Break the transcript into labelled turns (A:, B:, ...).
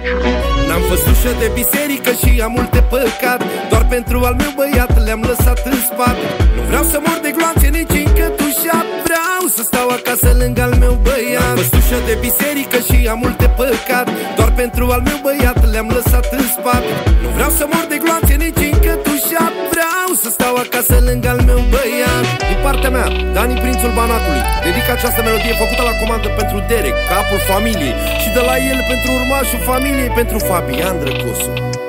A: N-am fost ușă de biserică și am multe păcate. Doar pentru al meu băiat le-am lăsat în spate. Nu vreau să mor de gloanțe, nici încătușat. Vreau să stau acasă lângă al meu băiat. N-am fost ușă de biserică și am multe păcate. Doar pentru al meu băiat le-am lăsat în spate. Nu vreau să mor de gloanțe, nici încătușat. Vreau să stau acasă lângă al meu băiat. Din partea mea, Dani Prințul Banatului, dedic această melodie făcută la comandă pentru Derek, capul familiei, și de la el pentru urmașul familiei, pentru Fabian Drăcosu.